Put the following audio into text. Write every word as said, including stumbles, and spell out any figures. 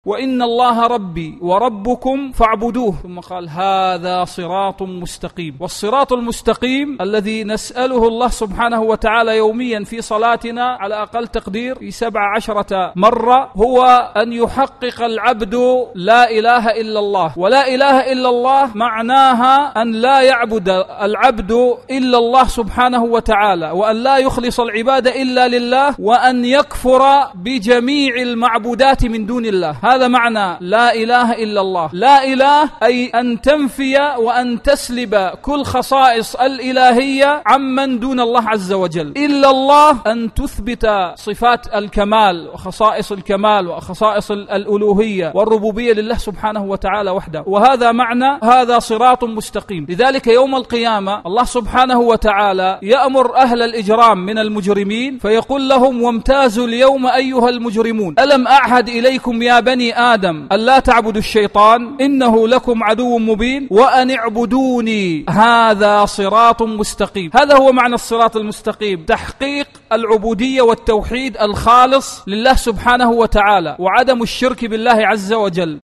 وإن الله ربي وربكم فاعبدوه، ثم قال هذا صراط مستقيم. والصراط المستقيم الذي نسأله الله سبحانه وتعالى يوميا في صلاتنا على أقل تقدير في سبع عشرة مرة هو أن يحقق العبد لا إله إلا الله. ولا إله إلا الله معناها أن لا يعبد العبد إلا الله سبحانه وتعالى، وأن لا يخلص العبادة إلا لله، وأن يكفر بجميع المعبودات من دون الله. هذا معنى لا إله إلا الله. لا إله أي أن تنفي وأن تسلب كل خصائص الإلهية عمن دون الله عز وجل. إلا الله أن تثبت صفات الكمال وخصائص الكمال وخصائص الألوهية والربوبية لله سبحانه وتعالى وحده. وهذا معنى هذا صراط مستقيم. لذلك يوم القيامة الله سبحانه وتعالى يأمر أهل الإجرام من المجرمين فيقول لهم وامتازوا اليوم أيها المجرمون ألم أعهد إليكم يا بني آدم ألا تعبدوا الشيطان إنه لكم عدو مبين وأن اعبدوني هذا صراط مستقيم. هذا هو معنى الصراط المستقيم، تحقيق العبودية والتوحيد الخالص لله سبحانه وتعالى وعدم الشرك بالله عز وجل.